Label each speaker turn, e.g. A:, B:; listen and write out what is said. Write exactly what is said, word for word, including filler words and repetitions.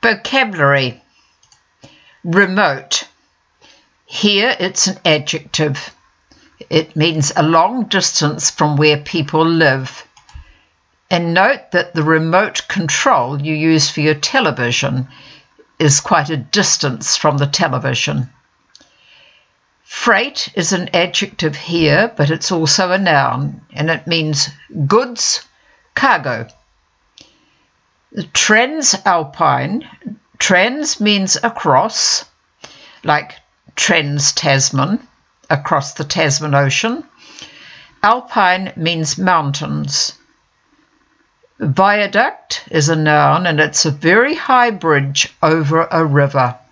A: Vocabulary. Remote. Here it's an adjective. It means a long distance from where people live. And note that the remote control you use for your television is quite a distance from the television. Freight is an adjective here, but it's also a noun, and it means goods, cargo. Transalpine. Trans means across, like Trans-Tasman, across the Tasman Ocean. Alpine means mountains. Viaduct is a noun, and it's a very high bridge over a river.